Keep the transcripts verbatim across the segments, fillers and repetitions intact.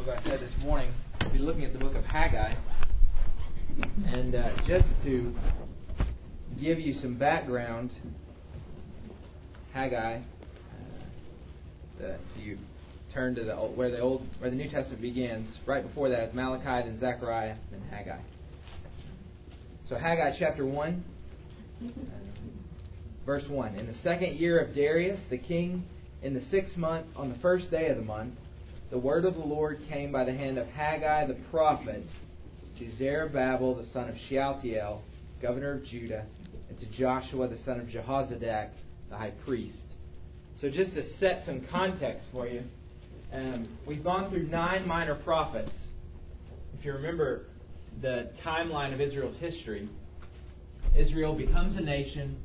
as I said this morning, we'll be looking at the book of Haggai. And uh, just to give you some background, Haggai, uh, the, if you turn to the where the old where the New Testament begins, right before that is Malachi, then Zechariah, then Haggai. So Haggai chapter one, uh, verse one. In the second year of Darius the king, in the sixth month, on the first day of the month, the word of the Lord came by the hand of Haggai the prophet to Zerubbabel the son of Shealtiel, governor of Judah, and to Joshua the son of Jehozadak, the high priest. So just to set some context for you, um, we've gone through nine minor prophets. If you remember the timeline of Israel's history, Israel becomes a nation.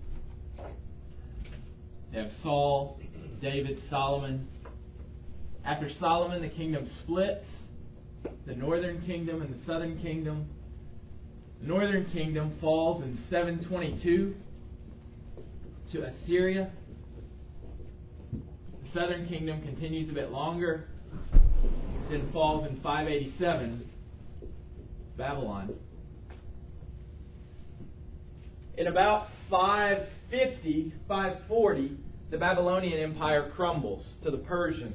They have Saul, David, Solomon. After Solomon, the kingdom splits. The northern kingdom and the southern kingdom. The northern kingdom falls in seven twenty-two to Assyria. The southern kingdom continues a bit longer, then falls in five eighty-seven, Babylon. In about five fifty, five forty, the Babylonian Empire crumbles to the Persians.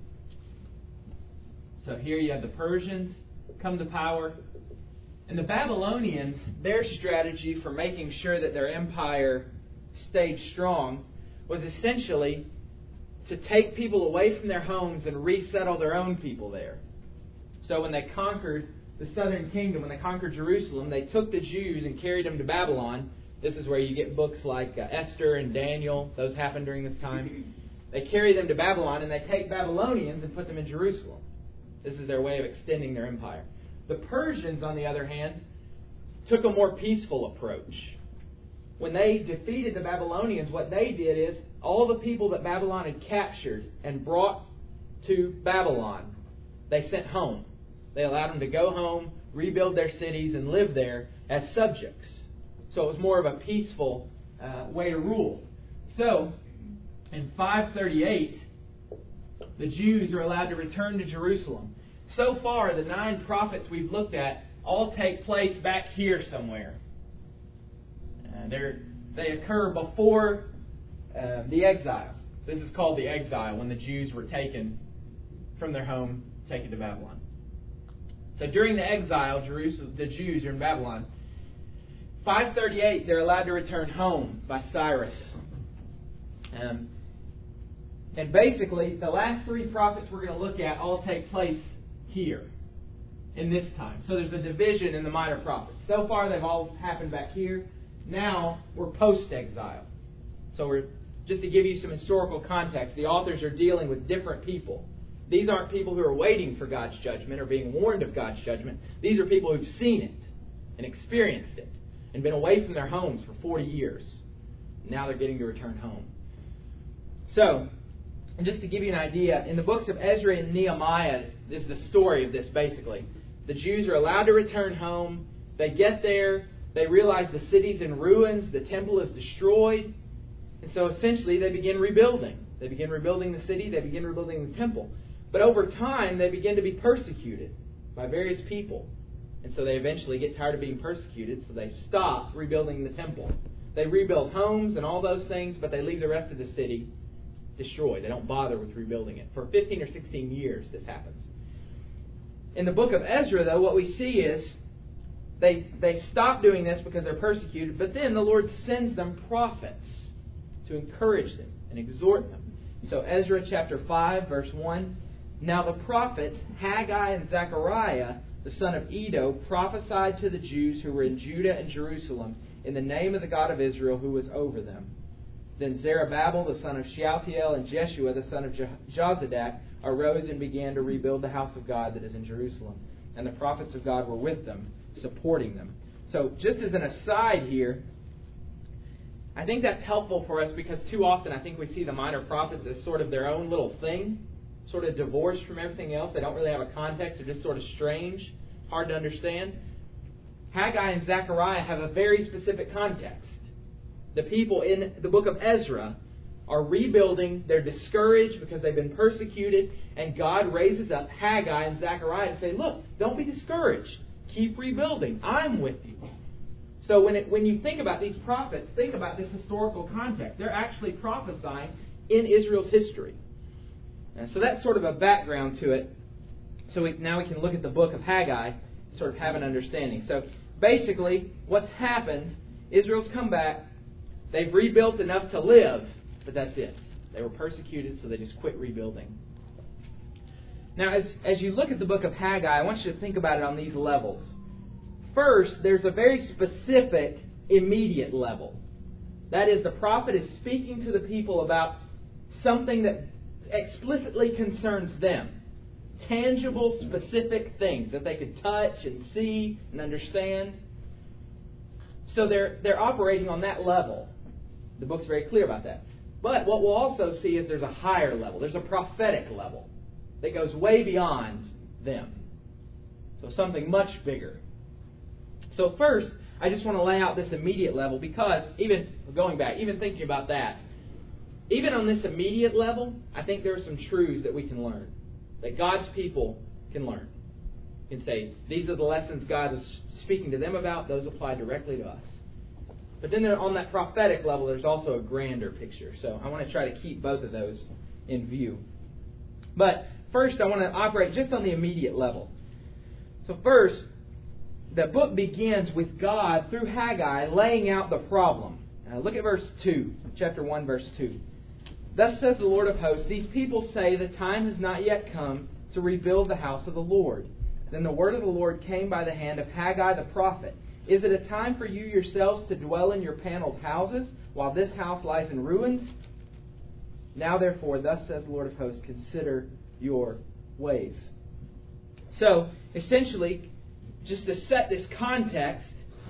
So here you have the Persians come to power. And the Babylonians, their strategy for making sure that their empire stayed strong was essentially to take people away from their homes and resettle their own people there. So when they conquered the southern kingdom, when they conquered Jerusalem, they took the Jews and carried them to Babylon. This is where you get books like uh, Esther and Daniel. Those happened during this time. They carry them to Babylon, and they take Babylonians and put them in Jerusalem. This is their way of extending their empire. The Persians, on the other hand, took a more peaceful approach. When they defeated the Babylonians, what they did is all the people that Babylon had captured and brought to Babylon, they sent home. They allowed them to go home, rebuild their cities, and live there as subjects. So it was more of a peaceful uh, way to rule. So, in five thirty-eight, the Jews are allowed to return to Jerusalem. So far, the nine prophets we've looked at all take place back here somewhere. Uh, they occur before uh, the exile. This is called the exile, when the Jews were taken from their home, taken to Babylon. So during the exile, Jerusalem, the Jews are in Babylon. five thirty-eight, they're allowed to return home by Cyrus. Um, and basically, the last three prophets we're going to look at all take place here, in this time. So there's a division in the minor prophets. So far, they've all happened back here. Now, we're post-exile. So we're just to give you some historical context, the authors are dealing with different people. These aren't people who are waiting for God's judgment or being warned of God's judgment. These are people who've seen it and experienced it and been away from their homes for forty years. Now they're getting to return home. So, and just to give you an idea, in the books of Ezra and Nehemiah is the story of this basically. The Jews are allowed to return home. They get there. They realize the city's in ruins. The temple is destroyed. And so essentially they begin rebuilding. They begin rebuilding the city. They begin rebuilding the temple. But over time they begin to be persecuted by various people. And so they eventually get tired of being persecuted, so they stop rebuilding the temple. They rebuild homes and all those things, but they leave the rest of the city destroyed. They don't bother with rebuilding it. For fifteen or sixteen years this happens. In the book of Ezra, though, what we see is they, they stop doing this because they're persecuted, but then the Lord sends them prophets to encourage them and exhort them. So Ezra chapter five, verse one, Now the prophets Haggai and Zechariah, the son of Iddo, prophesied to the Jews who were in Judah and Jerusalem in the name of the God of Israel who was over them. Then Zerubbabel, the son of Shealtiel, and Jeshua, the son of Jozadak, arose and began to rebuild the house of God that is in Jerusalem. And the prophets of God were with them, supporting them. So just as an aside here, I think that's helpful for us because too often I think we see the minor prophets as sort of their own little thing, sort of divorced from everything else. They don't really have a context. They're just sort of strange, hard to understand. Haggai and Zechariah have a very specific context. The people in the book of Ezra are rebuilding. They're discouraged because they've been persecuted. And God raises up Haggai and Zechariah to say, look, don't be discouraged. Keep rebuilding. I'm with you. So when it, when you think about these prophets, think about this historical context. They're actually prophesying in Israel's history. And so that's sort of a background to it. So we, now we can look at the book of Haggai, sort of have an understanding. So basically, what's happened, Israel's come back. They've rebuilt enough to live, but that's it. They were persecuted, so they just quit rebuilding. Now, as, as you look at the book of Haggai, I want you to think about it on these levels. First, there's a very specific, immediate level. That is, the prophet is speaking to the people about something that explicitly concerns them. Tangible, specific things that they could touch and see and understand. So they're they're operating on that level. The book's very clear about that. But what we'll also see is there's a higher level. There's a prophetic level that goes way beyond them. So something much bigger. So first, I just want to lay out this immediate level because even going back, even thinking about that, even on this immediate level, I think there are some truths that we can learn, that God's people can learn. You can say, these are the lessons God is speaking to them about. Those apply directly to us. But then on that prophetic level, there's also a grander picture. So I want to try to keep both of those in view. But first, I want to operate just on the immediate level. So first, the book begins with God, through Haggai, laying out the problem. Now look at verse two, chapter one, verse two. Thus says the Lord of hosts, these people say the time has not yet come to rebuild the house of the Lord. Then the word of the Lord came by the hand of Haggai the prophet. Is it a time for you yourselves to dwell in your paneled houses, while this house lies in ruins? Now therefore, thus says the Lord of hosts, consider your ways. So, essentially, just to set this context,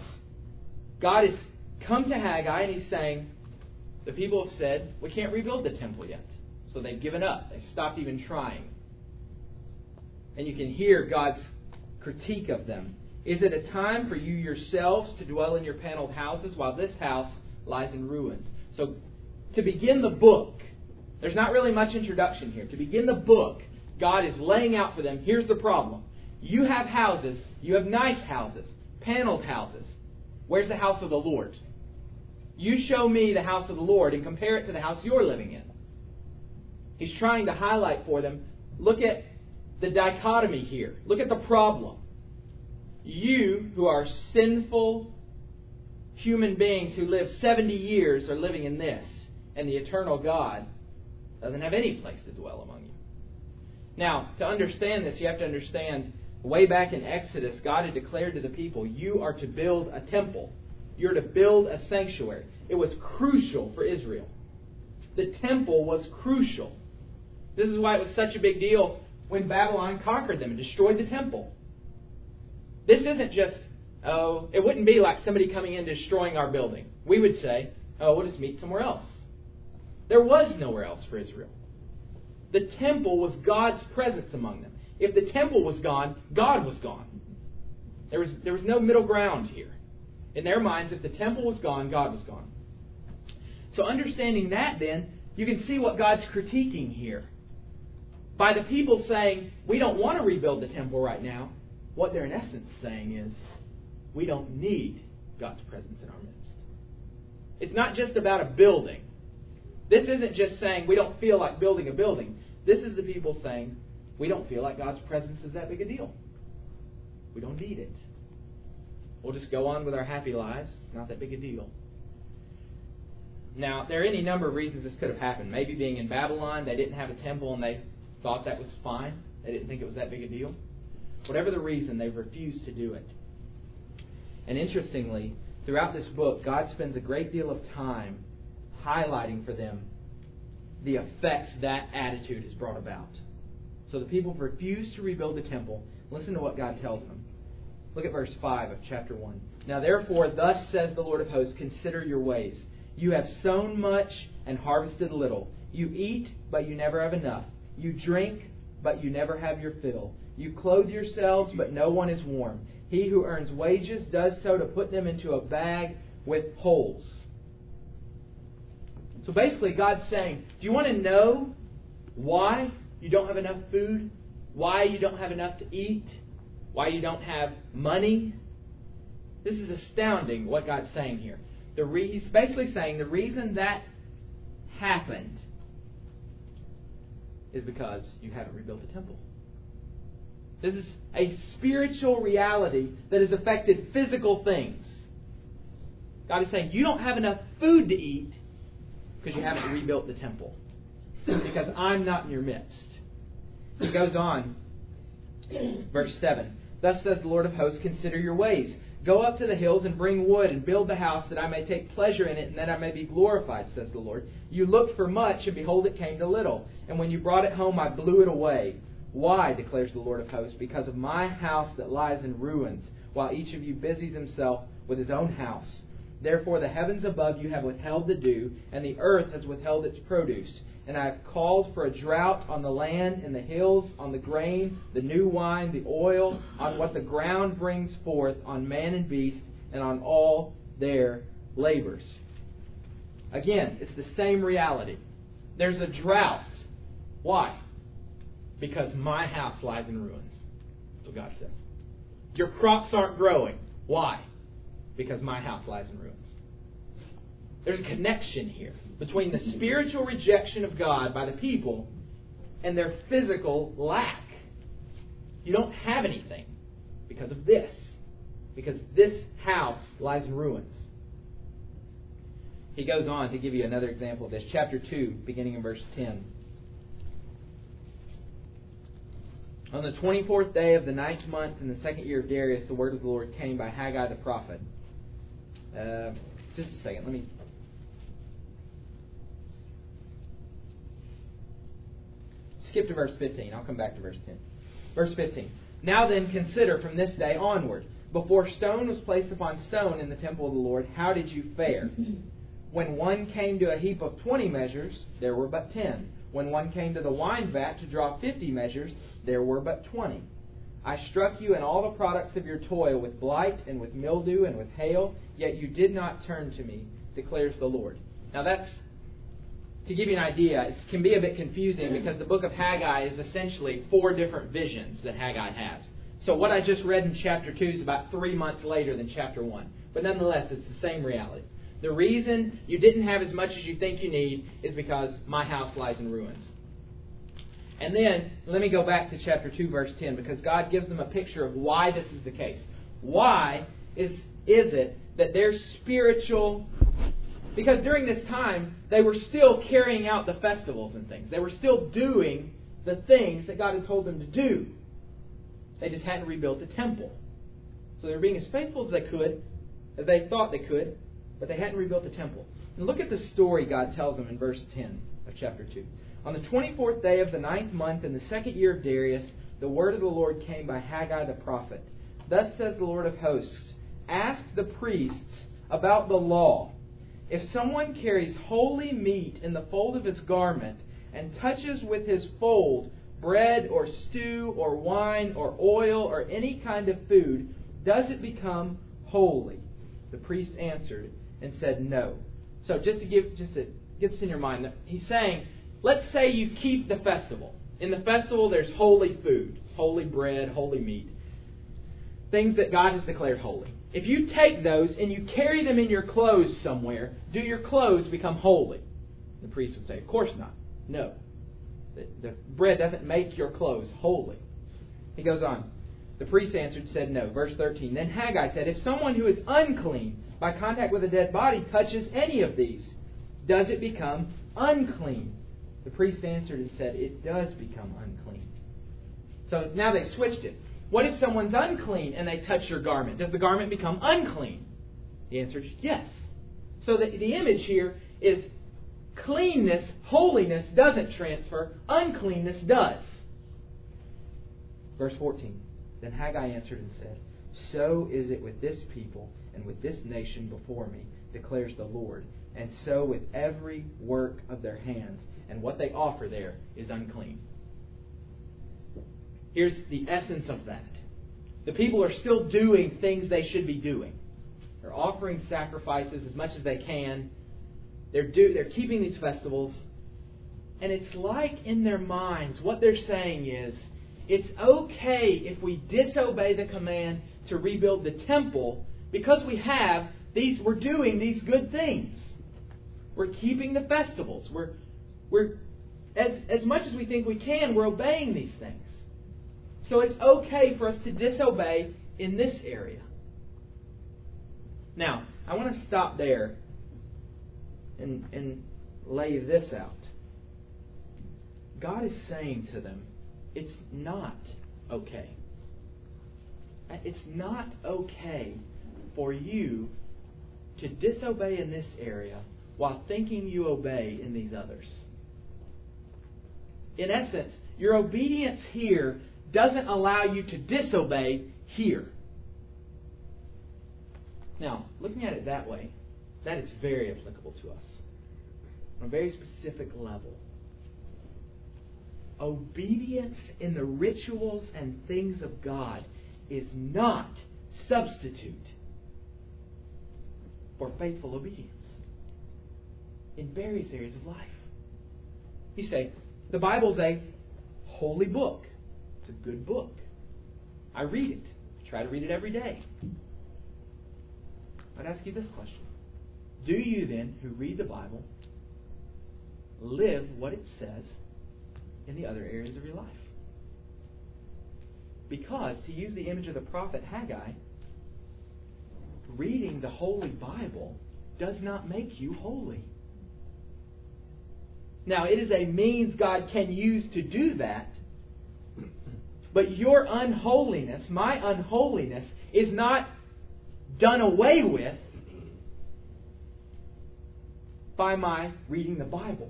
God has come to Haggai and He's saying, the people have said, we can't rebuild the temple yet. So they've given up. They've stopped even trying. And you can hear God's critique of them. Is it a time for you yourselves to dwell in your paneled houses while this house lies in ruins? So to begin the book, there's not really much introduction here. To begin the book, God is laying out for them, here's the problem. You have houses, you have nice houses, paneled houses. Where's the house of the Lord? You show me the house of the Lord and compare it to the house you're living in. He's trying to highlight for them, look at the dichotomy here. Look at the problem. You, who are sinful human beings who live seventy years, are living in this. And the eternal God doesn't have any place to dwell among you. Now, to understand this, you have to understand, way back in Exodus, God had declared to the people, you are to build a temple. You're to build a sanctuary. It was crucial for Israel. The temple was crucial. This is why it was such a big deal when Babylon conquered them and destroyed the temple. This isn't just, oh, it wouldn't be like somebody coming in and destroying our building. We would say, oh, we'll just meet somewhere else. There was nowhere else for Israel. The temple was God's presence among them. If the temple was gone, God was gone. There was, there was no middle ground here. In their minds, if the temple was gone, God was gone. So understanding that then, you can see what God's critiquing here. By the people saying, we don't want to rebuild the temple right now, what they're in essence saying is, we don't need God's presence in our midst. It's not just about a building. This isn't just saying we don't feel like building a building. This is the people saying, we don't feel like God's presence is that big a deal. We don't need it. We'll just go on with our happy lives. It's not that big a deal. Now, there are any number of reasons this could have happened. Maybe being in Babylon, they didn't have a temple and they thought that was fine. They didn't think it was that big a deal. Whatever the reason, they've refused to do it. And interestingly, throughout this book, God spends a great deal of time highlighting for them the effects that attitude has brought about. So the people refuse to rebuild the temple. Listen to what God tells them. Look at verse five of chapter one. Now therefore, thus says the Lord of hosts, consider your ways. You have sown much and harvested little. You eat, but you never have enough. You drink, but you never have your fill. You clothe yourselves, but no one is warm. He who earns wages does so to put them into a bag with holes. So basically, God's saying, do you want to know why you don't have enough food? Why you don't have enough to eat? Why you don't have money? This is astounding what God's saying here. The re- he's basically saying the reason that happened is because you haven't rebuilt the temple. This is a spiritual reality that has affected physical things. God is saying, you don't have enough food to eat because you haven't rebuilt the temple. Because I'm not in your midst. He goes on, verse seven. Thus says the Lord of hosts, consider your ways. Go up to the hills and bring wood and build the house that I may take pleasure in it and that I may be glorified, says the Lord. You looked for much, and behold, it came to little. And when you brought it home, I blew it away. Why, declares the Lord of hosts? Because of my house that lies in ruins, while each of you busies himself with his own house. Therefore the heavens above you have withheld the dew, and the earth has withheld its produce. And I have called for a drought on the land and the hills, on the grain, the new wine, the oil, on what the ground brings forth, on man and beast, and on all their labors. Again, it's the same reality. There's a drought. Why? Because my house lies in ruins. That's what God says. Your crops aren't growing. Why? Because my house lies in ruins. There's a connection here between the spiritual rejection of God by the people and their physical lack. You don't have anything because of this. Because this house lies in ruins. He goes on to give you another example of this. Chapter two, beginning in verse ten. On the twenty-fourth day of the ninth month in the second year of Darius, the word of the Lord came by Haggai the prophet. Uh, just a second. Let me... Skip to verse fifteen. I'll come back to verse ten. Verse fifteen. Now then, consider from this day onward. Before stone was placed upon stone in the temple of the Lord, how did you fare? When one came to a heap of twenty measures, there were but ten. When one came to the wine vat to draw fifty measures, there were but twenty. I struck you and all the products of your toil with blight and with mildew and with hail, yet you did not turn to me, declares the Lord. Now that's, to give you an idea, it can be a bit confusing because the book of Haggai is essentially four different visions that Haggai has. So what I just read in chapter two is about three months later than chapter one. But nonetheless, it's the same reality. The reason you didn't have as much as you think you need is because my house lies in ruins. And then, let me go back to chapter two, verse ten, because God gives them a picture of why this is the case. Why is, is it that their spiritual... Because during this time, they were still carrying out the festivals and things. They were still doing the things that God had told them to do. They just hadn't rebuilt the temple. So they were being as faithful as they could, as they thought they could, but they hadn't rebuilt the temple. And look at the story God tells them in verse ten of chapter two. On the twenty-fourth day of the ninth month in the second year of Darius, the word of the Lord came by Haggai the prophet. Thus says the Lord of hosts, ask the priests about the law. If someone carries holy meat in the fold of his garment and touches with his fold bread or stew or wine or oil or any kind of food, does it become holy? The priest answered and said no. So just to give, just to get this in your mind, he's saying, let's say you keep the festival. In the festival, there's holy food, holy bread, holy meat, things that God has declared holy. If you take those and you carry them in your clothes somewhere, do your clothes become holy? The priest would say, of course not. No. The, the bread doesn't make your clothes holy. He goes on. The priest answered and said no. Verse thirteen. Then Haggai said, if someone who is unclean by contact with a dead body touches any of these, does it become unclean? The priest answered and said, it does become unclean. So now they switched it. What if someone's unclean and they touch your garment? Does the garment become unclean? The answer is yes. So the, the image here is cleanness, holiness doesn't transfer. Uncleanness does. Verse fourteen. Then Haggai answered and said, so is it with this people and with this nation before me, declares the Lord, and so with every work of their hands. And what they offer there is unclean. Here's the essence of that. The people are still doing things they should be doing. They're offering sacrifices as much as they can, They're do they're keeping these festivals, and it's like in their minds what they're saying is, it's okay if we disobey the command to rebuild the temple because we have these we're doing these good things. We're keeping the festivals. We're we're as as much as we think we can, we're obeying these things. So it's okay for us to disobey in this area. Now, I want to stop there and, and lay this out. God is saying to them, it's not okay. It's not okay for you to disobey in this area while thinking you obey in these others. In essence, your obedience here doesn't allow you to disobey here. Now, looking at it that way, that is very applicable to us on a very specific level. Obedience in the rituals and things of God is not substitute for faithful obedience in various areas of life. You say, the Bible's a holy book. It's a good book. I read it. I try to read it every day. I'd ask you this question. Do you then, who read the Bible, live what it says in the other areas of your life? Because, to use the image of the prophet Haggai, reading the Holy Bible does not make you holy. Now, it is a means God can use to do that, but your unholiness, my unholiness, is not done away with by my reading the Bible.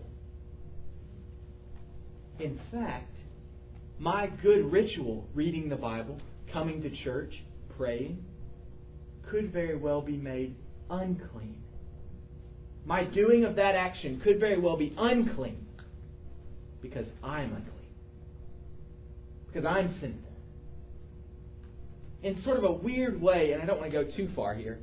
In fact, my good ritual, reading the Bible, coming to church, praying, could very well be made unclean. My doing of that action could very well be unclean because I'm unclean. Because I'm sinful. In sort of a weird way, and I don't want to go too far here.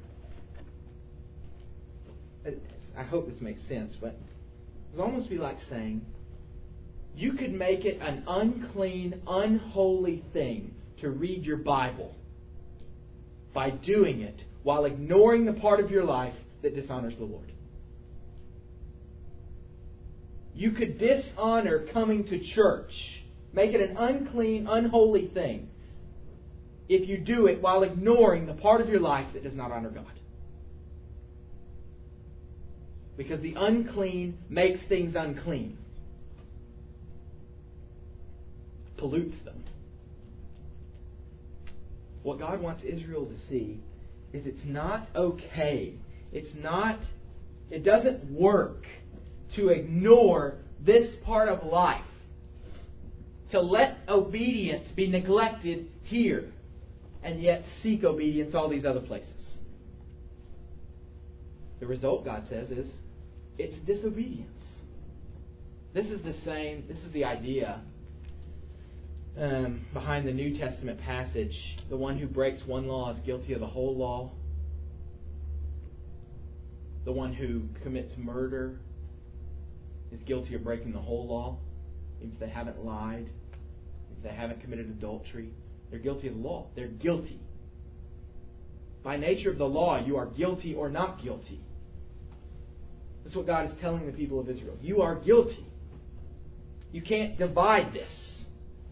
I hope this makes sense, but it would almost be like saying, you could make it an unclean, unholy thing to read your Bible by doing it while ignoring the part of your life that dishonors the Lord. You could dishonor coming to church, make it an unclean, unholy thing, if you do it while ignoring the part of your life that does not honor God. Because the unclean makes things unclean. Pollutes them. What God wants Israel to see is it's not okay. It's not, it doesn't work to ignore this part of life. To let obedience be neglected here and yet seek obedience all these other places. The result, God says, is it's disobedience. This is the same, this is the idea um, behind the New Testament passage. The one who breaks one law is guilty of the whole law. The one who commits murder is guilty of breaking the whole law. If they haven't lied, if they haven't committed adultery, they're guilty of the law. They're guilty. By nature of the law, you are guilty or not guilty. That's what God is telling the people of Israel. You are guilty. You can't divide this.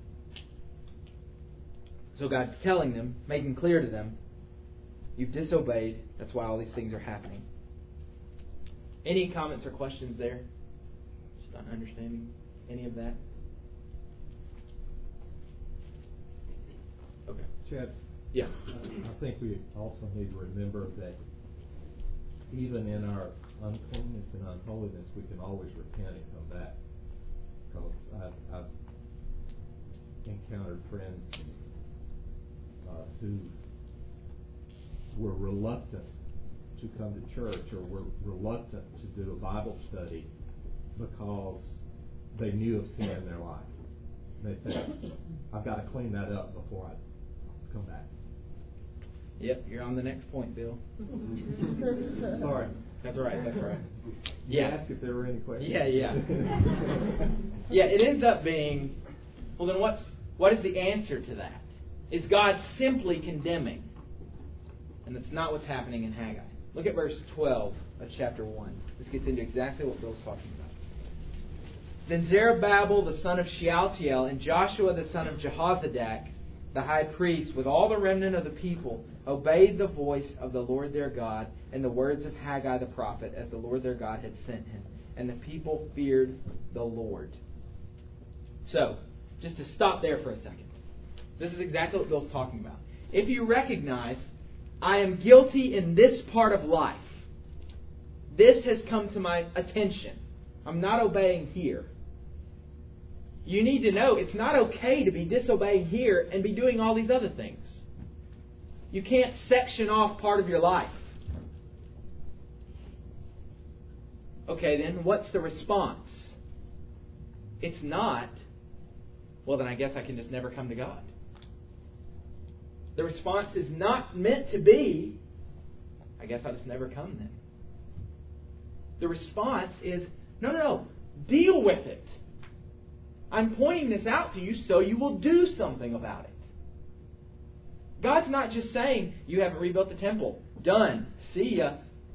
So God's telling them, making clear to them, you've disobeyed. That's why all these things are happening. Any comments or questions there? Just not understanding any of that? Okay. Chad? Yeah. I think we also need to remember that even in our uncleanness and unholiness, we can always repent and come back. Because I've, I've encountered friends uh, who were reluctant to come to church or were reluctant to do a Bible study because they knew of sin in their life. They said, I've got to clean that up before I come back. Yep, you're on the next point, Bill. Sorry. That's right, that's right. You Yeah. asked if there were any questions. Yeah, yeah. Yeah, it ends up being, well then what's what is the answer to that? Is God simply condemning? And that's not what's happening in Haggai. Look at verse twelve of chapter one. This gets into exactly what Bill's talking about. Then Zerubbabel the son of Shealtiel and Joshua the son of Jehozadak, the high priest, with all the remnant of the people, obeyed the voice of the Lord their God and the words of Haggai the prophet, as the Lord their God had sent him. And the people feared the Lord. So, just to stop there for a second. This is exactly what Bill's talking about. If you recognize, I am guilty in this part of life. This has come to my attention. I'm not obeying here. You need to know it's not okay to be disobeying here and be doing all these other things. You can't section off part of your life. Okay, then what's the response? It's not, well, then I guess I can just never come to God. The response is not meant to be, I guess I'll just never come then. The response is, no, no, no, deal with it. I'm pointing this out to you so you will do something about it. God's not just saying, you haven't rebuilt the temple. Done. See ya.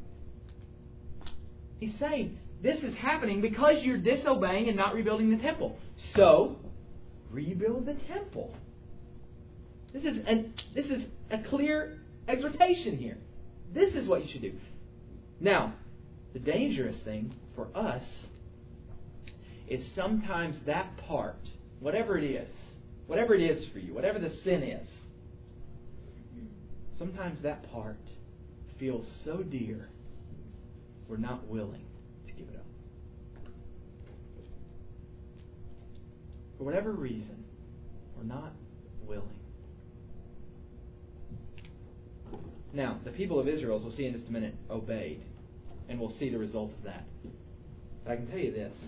He's saying, this is happening because you're disobeying and not rebuilding the temple. So, rebuild the temple. This is an, this is a clear exhortation here. This is what you should do. Now, the dangerous thing for us is sometimes that part, whatever it is, whatever it is for you, whatever the sin is, sometimes that part feels so dear, we're not willing to give it up. For whatever reason, we're not willing. Now, the people of Israel, as we'll see in just a minute, obeyed. And we'll see the result of that. But I can tell you this.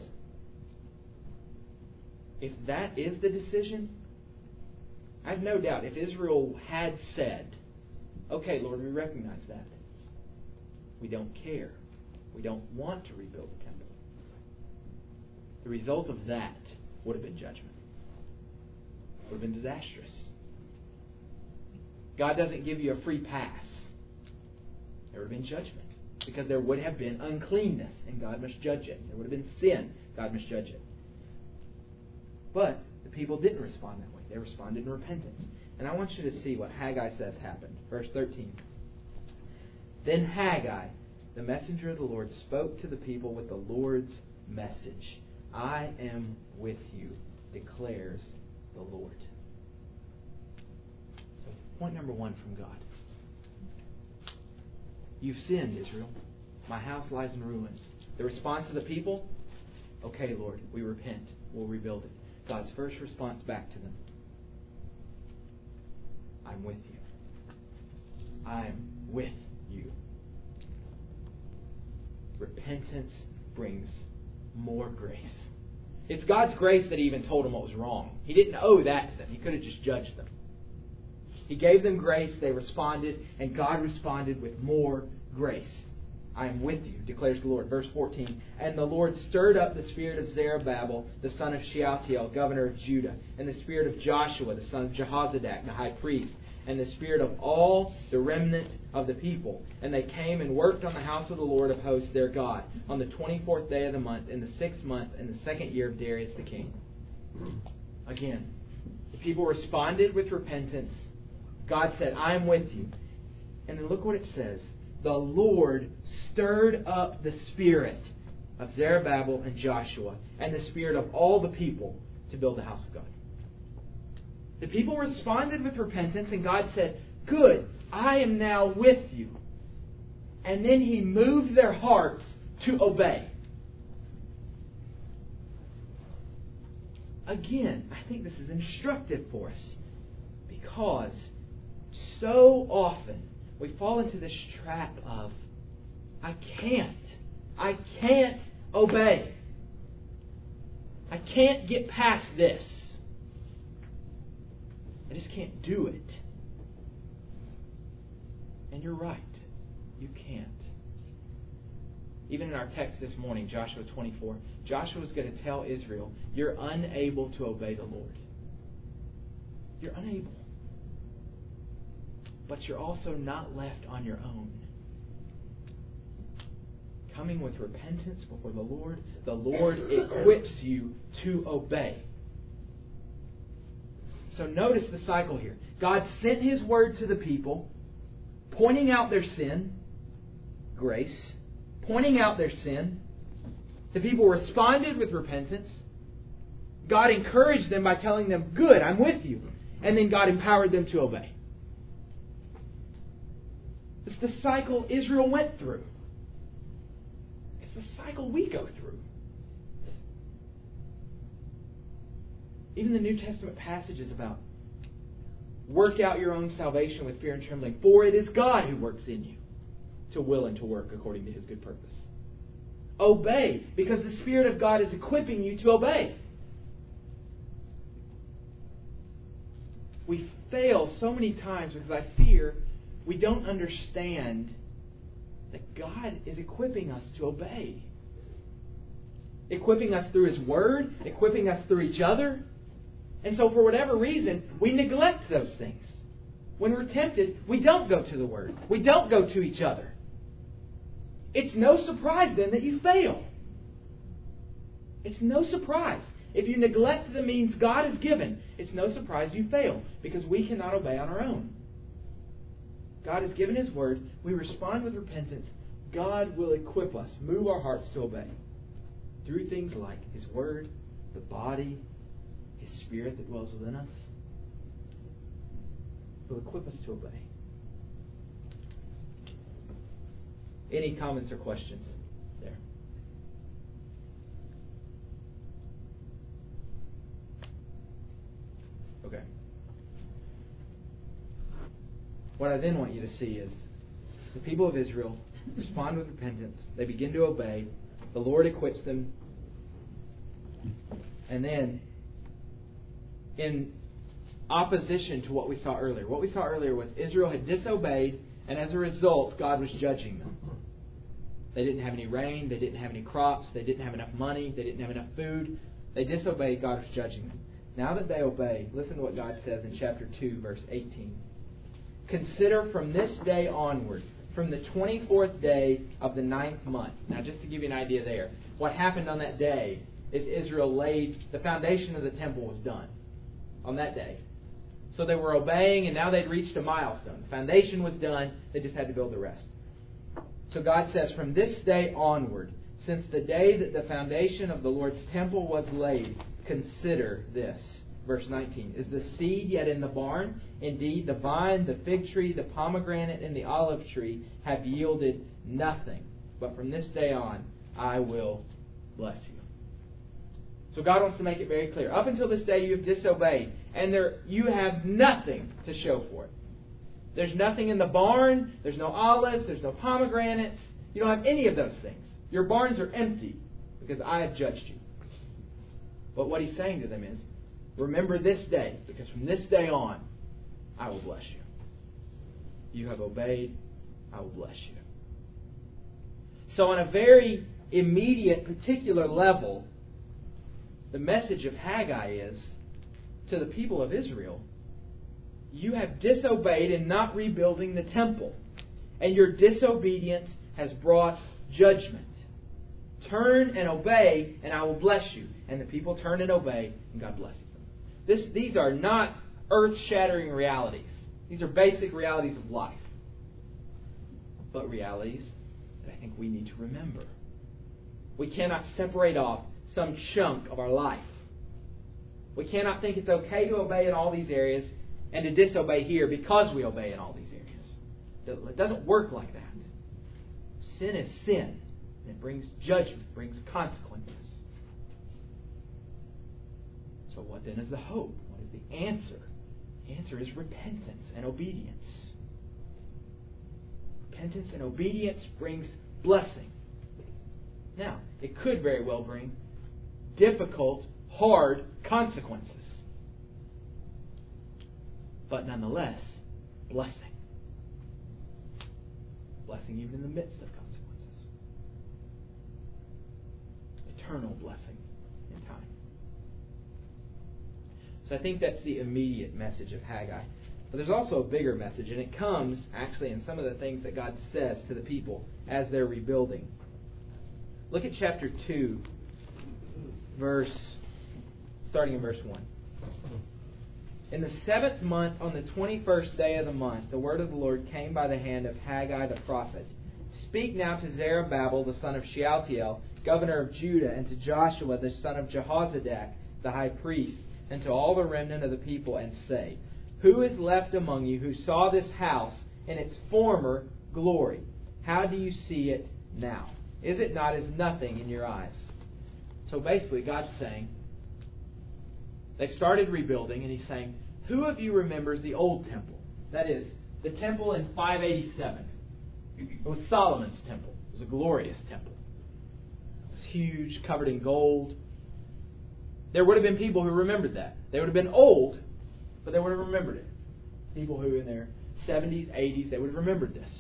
If that is the decision, I have no doubt if Israel had said, okay, Lord, we recognize that. We don't care. We don't want to rebuild the temple. The result of that would have been judgment. It would have been disastrous. God doesn't give you a free pass. There would have been judgment. Because there would have been uncleanness, and God must judge it. There would have been sin, God must judge it. But the people didn't respond that way. They responded in repentance. And I want you to see what Haggai says happened. Verse thirteen. Then Haggai, the messenger of the Lord, spoke to the people with the Lord's message. I am with you, declares the Lord. So, point number one from God. You've sinned, Israel. My house lies in ruins. The response of the people? Okay, Lord, we repent. We'll rebuild it. God's first response back to them. I'm with you. I'm with you. Repentance brings more grace. It's God's grace that He even told them what was wrong. He didn't owe that to them. He could have just judged them. He gave them grace, they responded, and God responded with more grace. I am with you, declares the Lord. Verse fourteen. And the Lord stirred up the spirit of Zerubbabel, the son of Shealtiel, governor of Judah, and the spirit of Joshua, the son of Jehozadak, the high priest, and the spirit of all the remnant of the people. And they came and worked on the house of the Lord of hosts their God, on the twenty-fourth day of the month, in the sixth month, in the second year of Darius the king. Again, the people responded with repentance. God said, I am with you. And then look what it says. The Lord stirred up the spirit of Zerubbabel and Joshua and the spirit of all the people to build the house of God. The people responded with repentance, and God said, good, I am now with you. And then He moved their hearts to obey. Again, I think this is instructive for us, because so often we fall into this trap of, I can't. I can't obey. I can't get past this. I just can't do it. And you're right. You can't. Even in our text this morning, Joshua twenty-four, Joshua is going to tell Israel, you're unable to obey the Lord. You're unable. But you're also not left on your own. Coming with repentance before the Lord, the Lord equips you to obey. So notice the cycle here. God sent His word to the people, pointing out their sin, grace, pointing out their sin. The people responded with repentance. God encouraged them by telling them, good, I'm with you. And then God empowered them to obey. It's the cycle Israel went through. It's the cycle we go through. Even the New Testament passages about work out your own salvation with fear and trembling, for it is God who works in you to will and to work according to His good purpose. Obey, because the Spirit of God is equipping you to obey. We fail so many times because I fear we don't understand that God is equipping us to obey. Equipping us through His Word, equipping us through each other. And so for whatever reason, we neglect those things. When we're tempted, we don't go to the Word. We don't go to each other. It's no surprise then that you fail. It's no surprise. If you neglect the means God has given, it's no surprise you fail, because we cannot obey on our own. God has given His Word. We respond with repentance. God will equip us, move our hearts to obey through things like His Word, the body, His Spirit that dwells within us. Will equip us to obey. Any comments or questions there? Okay. What I then want you to see is the people of Israel respond with repentance. They begin to obey. The Lord equips them. And then, in opposition to what we saw earlier, what we saw earlier was Israel had disobeyed, and as a result, God was judging them. They didn't have any rain. They didn't have any crops. They didn't have enough money. They didn't have enough food. They disobeyed. God was judging them. Now that they obey, listen to what God says in chapter two, verse eighteen. Consider from this day onward, from the twenty-fourth day of the ninth month. Now, just to give you an idea there, what happened on that day is Israel laid, the foundation of the temple was done on that day. So they were obeying, and now they'd reached a milestone. The foundation was done. They just had to build the rest. So God says, from this day onward, since the day that the foundation of the Lord's temple was laid, consider this. Verse nineteen, is the seed yet in the barn? Indeed, the vine, the fig tree, the pomegranate, and the olive tree have yielded nothing. But from this day on, I will bless you. So God wants to make it very clear. Up until this day, you have disobeyed, and there you have nothing to show for it. There's nothing in the barn. There's no olives. There's no pomegranates. You don't have any of those things. Your barns are empty because I have judged you. But what He's saying to them is, remember this day, because from this day on, I will bless you. You have obeyed, I will bless you. So on a very immediate, particular level, the message of Haggai is, to the people of Israel, you have disobeyed in not rebuilding the temple, and your disobedience has brought judgment. Turn and obey, and I will bless you. And the people turn and obey, and God blesses them. This, these are not earth-shattering realities. These are basic realities of life. But realities that I think we need to remember. We cannot separate off some chunk of our life. We cannot think it's okay to obey in all these areas and to disobey here because we obey in all these areas. It doesn't work like that. Sin is sin. And it brings judgment, brings consequences. So what then is the hope? What is the answer? The answer is repentance and obedience. Repentance and obedience brings blessing. Now, it could very well bring difficult, hard consequences. But nonetheless, blessing. blessing even in the midst of consequences. Eternal blessing in time. So I think that's the immediate message of Haggai. But there's also a bigger message, and it comes actually in some of the things that God says to the people as they're rebuilding. Look at chapter two, verse, starting in verse one. In the seventh month, on the twenty-first day of the month, the word of the Lord came by the hand of Haggai the prophet. Speak now to Zerubbabel the son of Shealtiel, governor of Judah, and to Joshua the son of Jehozadak, the high priest, and to all the remnant of the people, and say, Who is left among you who saw this house in its former glory? How do you see it now? Is it not as nothing in your eyes? So basically, God's saying, they've started rebuilding, and He's saying, who of you remembers the old temple? That is, the temple in five eighty-seven. It was Solomon's temple. It was a glorious temple. It was huge, covered in gold. There would have been people who remembered that. They would have been old, but they would have remembered it. People who in their seventies, eighties, they would have remembered this.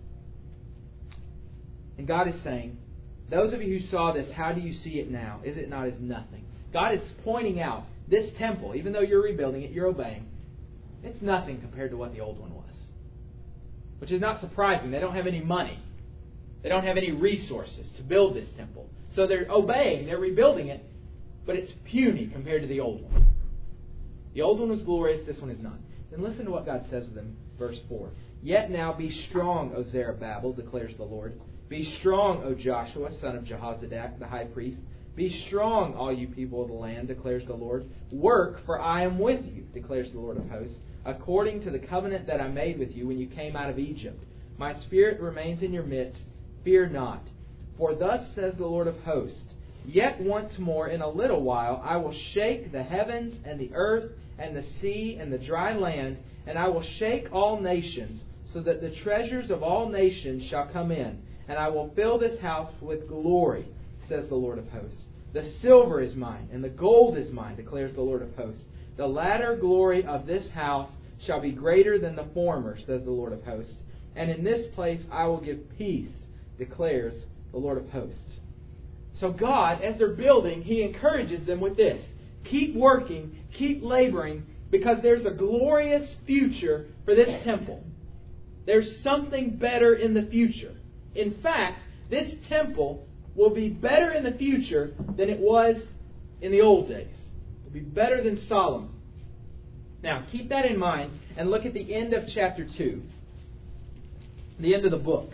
And God is saying, those of you who saw this, how do you see it now? Is it not as nothing? God is pointing out this temple, even though you're rebuilding it, you're obeying, it's nothing compared to what the old one was. Which is not surprising. They don't have any money. They don't have any resources to build this temple. So they're obeying, they're rebuilding it, but it's puny compared to the old one. The old one was glorious, this one is not. Then listen to what God says to them, verse four. Yet now be strong, O Zerubbabel, declares the Lord. Be strong, O Joshua, son of Jehozadak, the high priest. Be strong, all you people of the land, declares the Lord. Work, for I am with you, declares the Lord of hosts, according to the covenant that I made with you when you came out of Egypt. My spirit remains in your midst. Fear not. For thus says the Lord of hosts, Yet once more in a little while I will shake the heavens and the earth and the sea and the dry land, and I will shake all nations, so that the treasures of all nations shall come in, and I will fill this house with glory, says the Lord of hosts. The silver is mine, and the gold is mine, declares the Lord of hosts. The latter glory of this house shall be greater than the former, says the Lord of hosts. And in this place I will give peace, declares the Lord of hosts. So God, as they're building, He encourages them with this. Keep working, keep laboring, because there's a glorious future for this temple. There's something better in the future. In fact, this temple will be better in the future than it was in the old days. It will be better than Solomon. Now, keep that in mind and look at the end of chapter two. The end of the book.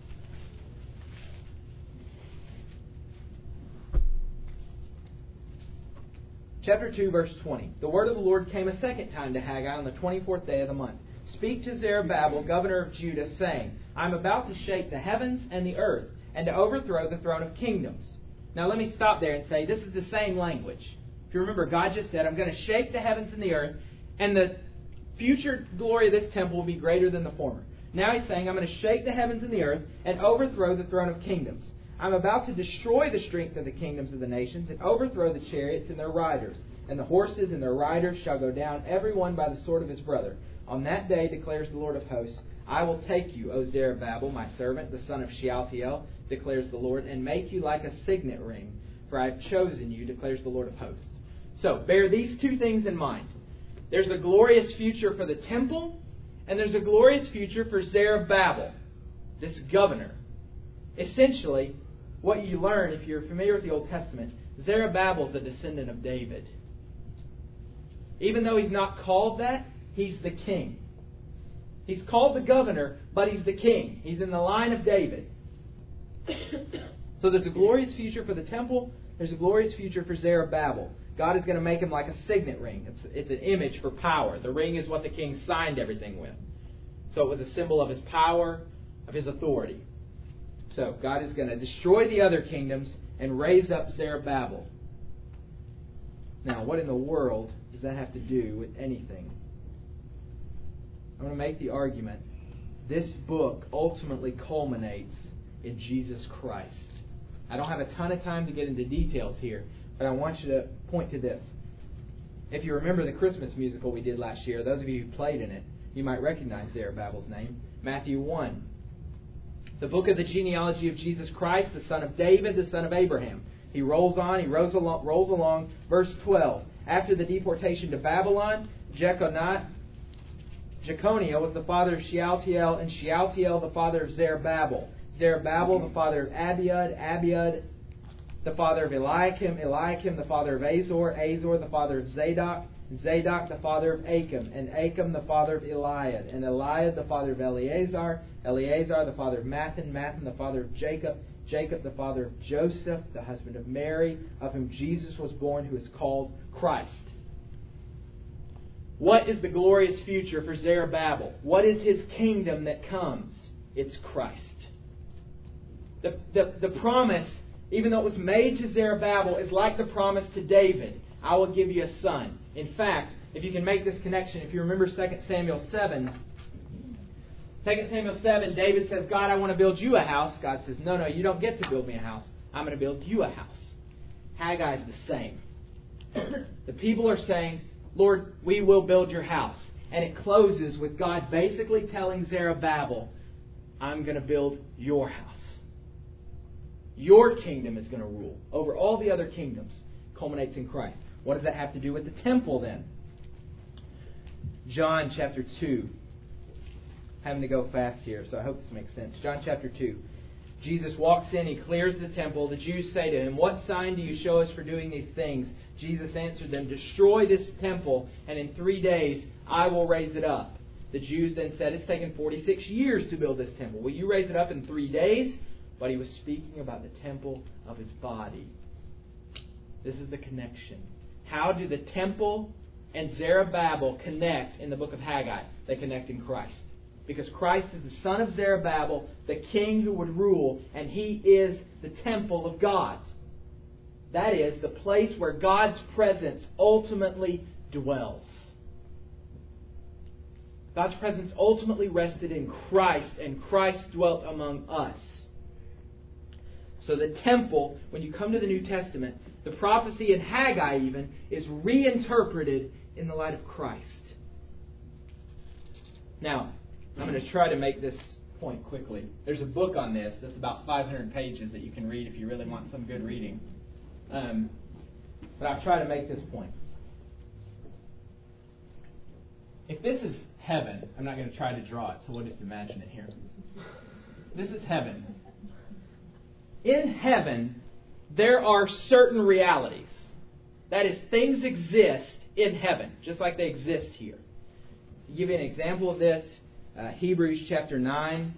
Chapter two, verse twenty. The word of the Lord came a second time to Haggai on the twenty-fourth day of the month. Speak to Zerubbabel, governor of Judah, saying, I am about to shake the heavens and the earth, and to overthrow the throne of kingdoms. Now let me stop there and say, this is the same language. If you remember, God just said, I'm going to shake the heavens and the earth, and the future glory of this temple will be greater than the former. Now He's saying, I'm going to shake the heavens and the earth, and overthrow the throne of kingdoms. I'm about to destroy the strength of the kingdoms of the nations, and overthrow the chariots and their riders, and the horses and their riders shall go down, every one by the sword of his brother. On that day, declares the Lord of hosts, I will take you, O Zerubbabel, my servant, the son of Shealtiel, declares the Lord, and make you like a signet ring, for I have chosen you, declares the Lord of hosts. So, bear these two things in mind. There's a glorious future for the temple, and there's a glorious future for Zerubbabel, this governor. Essentially, what you learn, if you're familiar with the Old Testament, Zerubbabel's a descendant of David. Even though he's not called that, he's the king. He's called the governor, but he's the king. He's in the line of David. So there's a glorious future for the temple. There's a glorious future for Zerubbabel. God is going to make him like a signet ring. It's, it's an image for power. The ring is what the king signed everything with. So it was a symbol of his power, of his authority. So God is going to destroy the other kingdoms and raise up Zerubbabel. Now, what in the world does that have to do with anything? I'm going to make the argument. This book ultimately culminates in Jesus Christ. I don't have a ton of time to get into details here, but I want you to point to this. If you remember the Christmas musical we did last year, those of you who played in it, you might recognize Zerubbabel's name. Matthew one. The book of the genealogy of Jesus Christ, the son of David, the son of Abraham. He rolls on, he rolls along, rolls along. Verse twelve. After the deportation to Babylon, Jeconiah, Jeconiah was the father of Shealtiel, and Shealtiel the father of Zerubbabel. Zerubbabel the father of Abiud, Abiud the father of Eliakim, Eliakim the father of Azor, Azor the father of Zadok, Zadok the father of Achim, and Achim the father of Eliad, and Eliad the father of Eleazar, Eleazar the father of Mathan, Mathan the father of Jacob, Jacob the father of Joseph, the husband of Mary, of whom Jesus was born, who is called Christ. What is the glorious future for Zerubbabel? What is his kingdom that comes? It's Christ. The, the, the promise, even though it was made to Zerubbabel, is like the promise to David. I will give you a son. In fact, if you can make this connection, if you remember Second Samuel seven, Second Samuel seven, David says, God, I want to build you a house. God says, no, no, you don't get to build me a house. I'm going to build you a house. Haggai is the same. The people are saying, Lord, we will build your house. And it closes with God basically telling Zerubbabel, I'm going to build your house. Your kingdom is going to rule over all the other kingdoms. Culminates in Christ. What does that have to do with the temple then? John chapter two. Having to go fast here, so I hope this makes sense. John chapter two. Jesus walks in, he clears the temple. The Jews say to him, what sign do you show us for doing these things? Jesus answered them, destroy this temple, and in three days I will raise it up. The Jews then said, it's taken forty-six years to build this temple. Will you raise it up in three days? But he was speaking about the temple of his body. This is the connection. How do the temple and Zerubbabel connect in the book of Haggai? They connect in Christ. Because Christ is the son of Zerubbabel, the king who would rule, and he is the temple of God. That is, the place where God's presence ultimately dwells. God's presence ultimately rested in Christ, and Christ dwelt among us. So the temple, when you come to the New Testament, the prophecy in Haggai even, is reinterpreted in the light of Christ. Now, I'm going to try to make this point quickly. There's a book on this that's about five hundred pages that you can read if you really want some good reading. Um, but I'll try to make this point. If this is heaven, I'm not going to try to draw it, so we'll just imagine it here. This is heaven. In heaven, there are certain realities. That is, things exist in heaven, just like they exist here. To give you an example of this, uh, Hebrews chapter nine,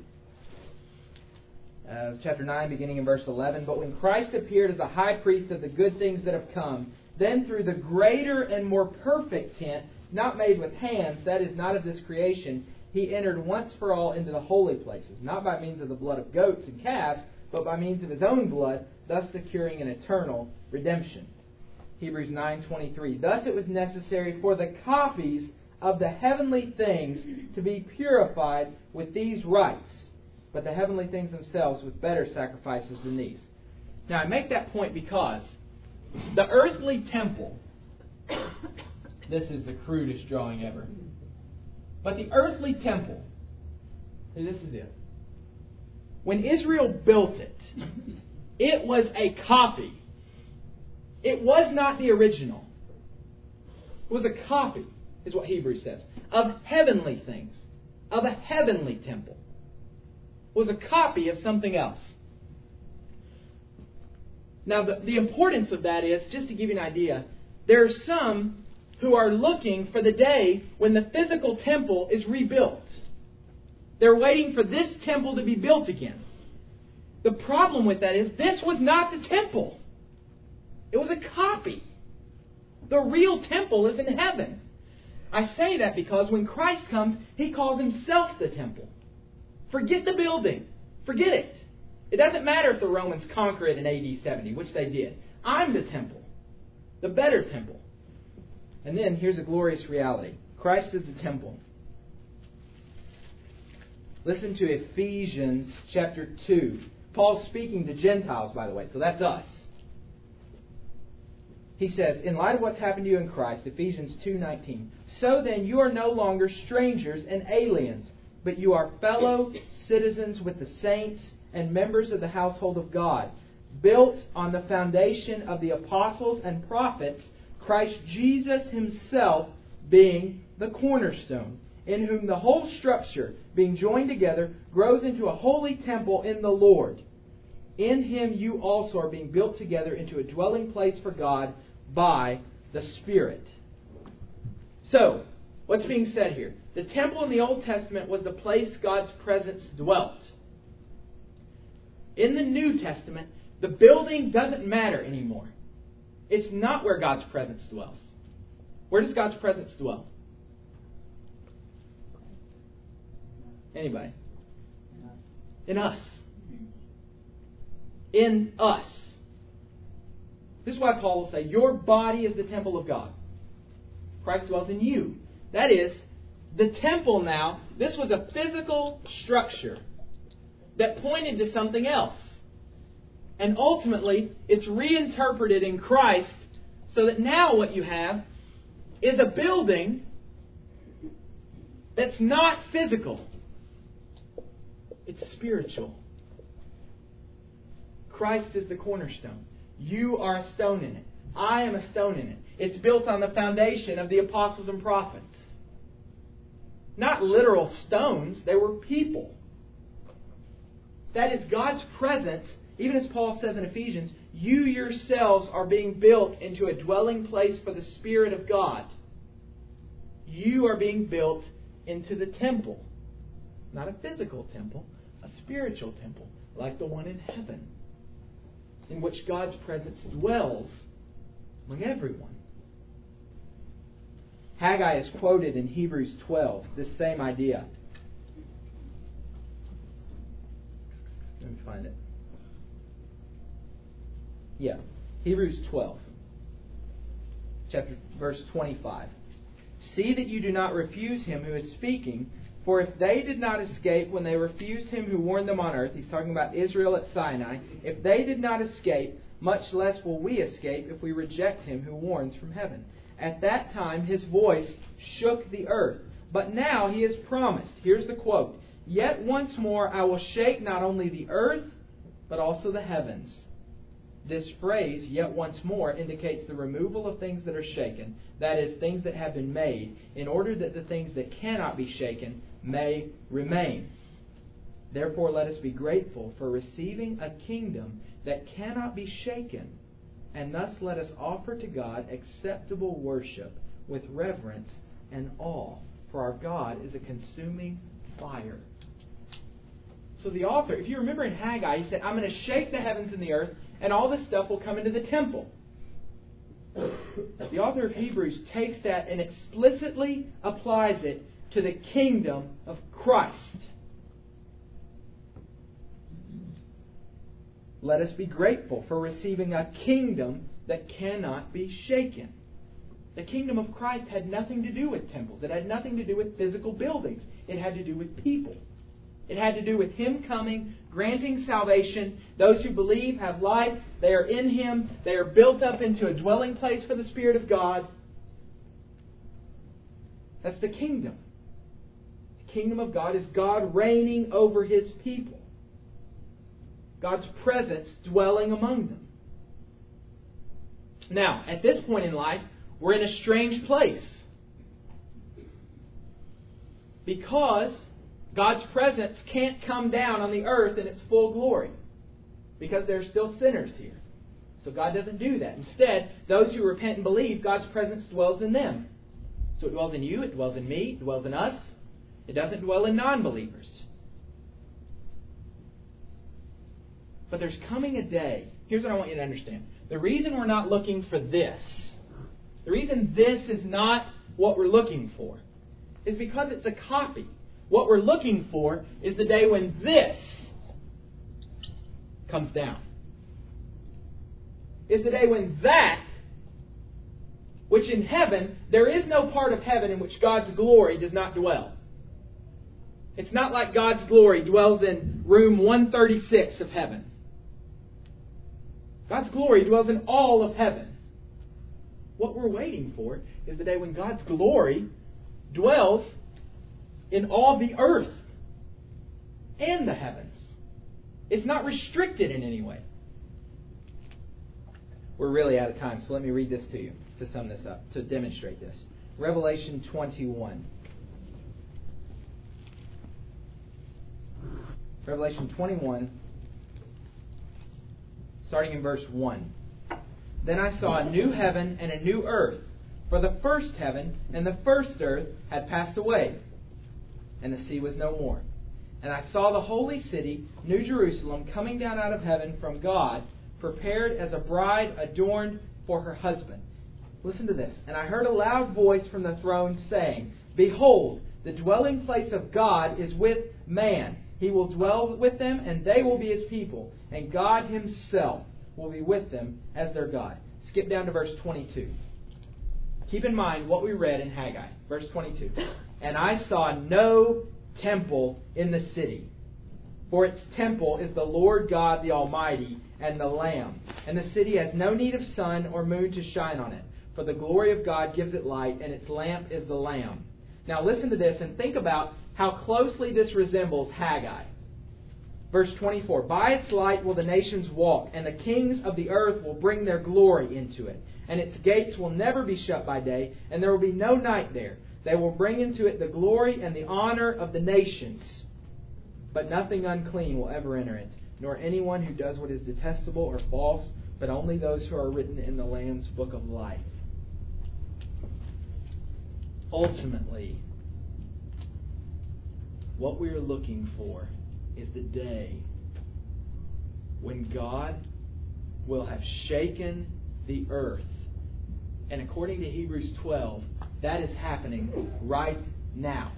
uh, chapter nine, beginning in verse eleven. But when Christ appeared as a high priest of the good things that have come, then through the greater and more perfect tent, not made with hands, that is, not of this creation, he entered once for all into the holy places, not by means of the blood of goats and calves, but by means of his own blood, thus securing an eternal redemption. Hebrews nine twenty-three. Thus it was necessary for the copies of the heavenly things to be purified with these rites, but the heavenly things themselves with better sacrifices than these. Now I make that point because the earthly temple, this is the crudest drawing ever, but the earthly temple, this is it. When Israel built it, it was a copy. It was not the original. It was a copy, is what Hebrews says, of heavenly things, of a heavenly temple. It was a copy of something else. Now, the, the importance of that is, just to give you an idea, there are some who are looking for the day when the physical temple is rebuilt. They're waiting for this temple to be built again. The problem with that is this was not the temple. It was a copy. The real temple is in heaven. I say that because when Christ comes, He calls Himself the temple. Forget the building. Forget it. It doesn't matter if the Romans conquer it in A D seventy, which they did. I'm the temple. The better temple. And then here's a glorious reality. Christ is the temple. Listen to Ephesians chapter two. Paul's speaking to Gentiles, by the way, so that's us. He says, in light of what's happened to you in Christ, Ephesians two nineteen, so then you are no longer strangers and aliens, but you are fellow citizens with the saints and members of the household of God, built on the foundation of the apostles and prophets, Christ Jesus Himself being the cornerstone, in whom the whole structure, being joined together, grows into a holy temple in the Lord. In Him you also are being built together into a dwelling place for God by the Spirit. So, what's being said here? The temple in the Old Testament was the place God's presence dwelt. In the New Testament, the building doesn't matter anymore. It's not where God's presence dwells. Where does God's presence dwell? Anybody? In us. In us. This is why Paul will say, your body is the temple of God. Christ dwells in you. That is, the temple now, this was a physical structure that pointed to something else. And ultimately, it's reinterpreted in Christ so that now what you have is a building that's not physical. It's spiritual. Christ is the cornerstone. You are a stone in it. I am a stone in it. It's built on the foundation of the apostles and prophets. Not literal stones, they were people. That is God's presence, even as Paul says in Ephesians, you yourselves are being built into a dwelling place for the Spirit of God. You are being built into the temple. Not a physical temple, a spiritual temple, like the one in heaven, in which God's presence dwells among everyone. Haggai is quoted in Hebrews twelve, this same idea. Let me find it. Yeah, Hebrews twelve, chapter verse twenty-five. See that you do not refuse him who is speaking, for if they did not escape when they refused him who warned them on earth, he's talking about Israel at Sinai, if they did not escape, much less will we escape if we reject him who warns from heaven. At that time his voice shook the earth, but now he has promised, here's the quote, yet once more I will shake not only the earth, but also the heavens. This phrase, yet once more, indicates the removal of things that are shaken, that is, things that have been made, in order that the things that cannot be shaken may remain. Therefore, let us be grateful for receiving a kingdom that cannot be shaken, and thus let us offer to God acceptable worship with reverence and awe, for our God is a consuming fire. So the author, if you remember in Haggai, he said, I'm going to shake the heavens and the earth, and all this stuff will come into the temple. The author of Hebrews takes that and explicitly applies it to the kingdom of Christ. Let us be grateful for receiving a kingdom that cannot be shaken. The kingdom of Christ had nothing to do with temples. It had nothing to do with physical buildings. It had to do with people. It had to do with Him coming, granting salvation. Those who believe have life. They are in Him. They are built up into a dwelling place for the Spirit of God. That's the kingdom. The kingdom of God is God reigning over His people. God's presence dwelling among them. Now, at this point in life, we're in a strange place. Because God's presence can't come down on the earth in its full glory. Because there are still sinners here. So God doesn't do that. Instead, those who repent and believe, God's presence dwells in them. So it dwells in you, it dwells in me, it dwells in us. It doesn't dwell in non-believers. But there's coming a day. Here's what I want you to understand. The reason we're not looking for this, the reason this is not what we're looking for, is because it's a copy. What we're looking for is the day when this comes down. Is the day when that, which in heaven, there is no part of heaven in which God's glory does not dwell. It's not like God's glory dwells in room one thirty-six of heaven. God's glory dwells in all of heaven. What we're waiting for is the day when God's glory dwells in all the earth. and the heavens. It's not restricted in any way. We're really out of time, so let me read this to you to sum this up, to demonstrate this. Revelation twenty-one. Revelation twenty-one, starting in verse one. Then I saw a new heaven and a new earth, for the first heaven and the first earth had passed away, and the sea was no more. And I saw the holy city, New Jerusalem, coming down out of heaven from God, prepared as a bride adorned for her husband. Listen to this. And I heard a loud voice from the throne saying, Behold, the dwelling place of God is with man. He will dwell with them, and they will be His people. And God Himself will be with them as their God. Skip down to verse twenty-two. Keep in mind what we read in Haggai. Verse twenty-two. And I saw no temple in the city, for its temple is the Lord God the Almighty and the Lamb. And the city has no need of sun or moon to shine on it, for the glory of God gives it light, and its lamp is the Lamb. Now listen to this and think about how closely this resembles Haggai. Verse twenty-four. By its light will the nations walk, and the kings of the earth will bring their glory into it. And its gates will never be shut by day, and there will be no night there. They will bring into it the glory and the honor of the nations. But nothing unclean will ever enter it, nor anyone who does what is detestable or false, but only those who are written in the Lamb's book of life. Ultimately, what we are looking for is the day when God will have shaken the earth. And according to Hebrews twelve, that is happening right now.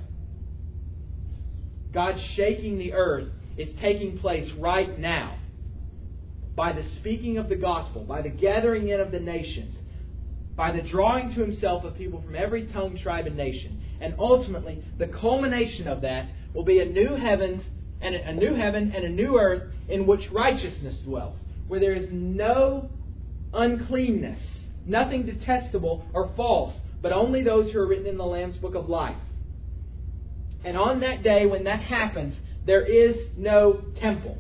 God shaking the earth is taking place right now by the speaking of the gospel, by the gathering in of the nations, by the drawing to Himself of people from every tongue, tribe, and nation. And ultimately, the culmination of that will be a new heavens and a, a new heaven and a new earth in which righteousness dwells, where there is no uncleanness, nothing detestable or false, but only those who are written in the Lamb's book of life. And on that day, when that happens, there is no temple.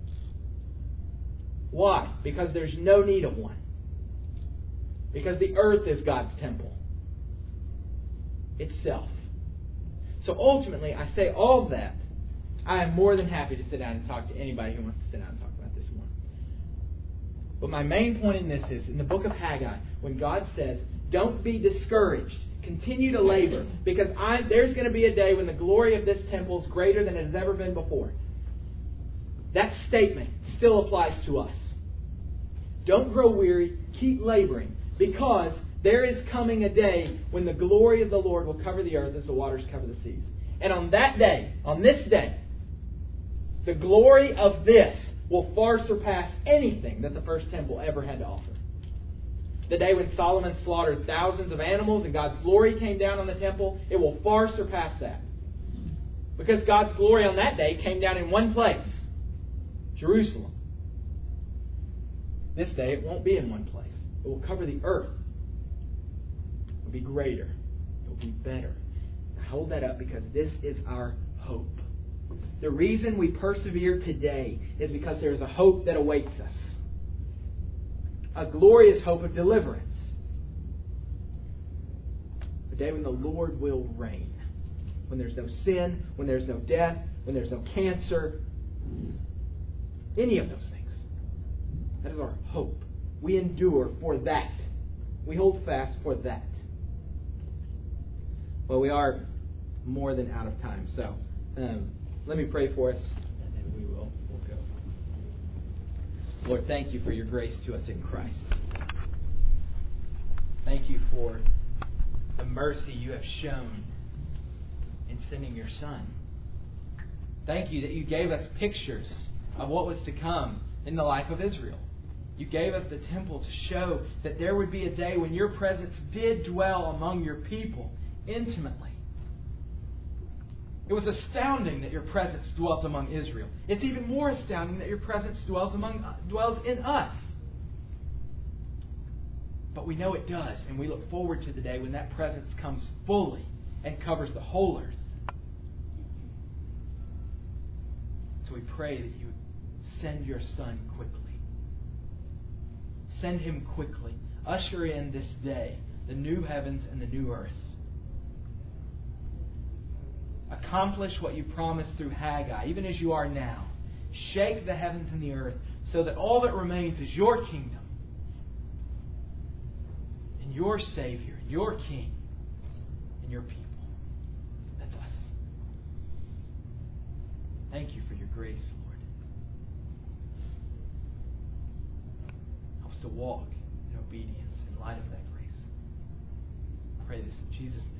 Why? Because there's no need of one. Because the earth is God's temple itself. So ultimately, I say all of that. I am more than happy to sit down and talk to anybody who wants to sit down and talk about this more. But my main point in this is, in the book of Haggai, when God says, don't be discouraged, continue to labor, because I, there's going to be a day when the glory of this temple is greater than it has ever been before. That statement still applies to us. Don't grow weary, keep laboring, because there is coming a day when the glory of the Lord will cover the earth as the waters cover the seas. And on that day, on this day, the glory of this will far surpass anything that the first temple ever had to offer. The day when Solomon slaughtered thousands of animals and God's glory came down on the temple, it will far surpass that. Because God's glory on that day came down in one place, Jerusalem. This day it won't be in one place. It will cover the earth. It will be greater. It will be better. I hold that up because this is our hope. The reason we persevere today is because there is a hope that awaits us. A glorious hope of deliverance. A day when the Lord will reign. When there's no sin, when there's no death, when there's no cancer. Any of those things. That is our hope. We endure for that. We hold fast for that. Well, we are more than out of time. So, um, let me pray for us, and then we will we'll go. Lord, thank you for your grace to us in Christ. Thank you for the mercy you have shown in sending your Son. Thank you that you gave us pictures of what was to come in the life of Israel. You gave us the temple to show that there would be a day when your presence did dwell among your people intimately. It was astounding that your presence dwelt among Israel. It's even more astounding that your presence dwells among dwells in us. But we know it does, and we look forward to the day when that presence comes fully and covers the whole earth. we pray that you send your Son quickly. Send him quickly. Usher in this day the new heavens and the new earth. Accomplish what you promised through Haggai, even as you are now. Shake the heavens and the earth so that all that remains is your kingdom and your Savior, your King, and your people. That's us. Thank you for your grace, Lord. Help us to walk in obedience in light of that grace. I pray this in Jesus' name.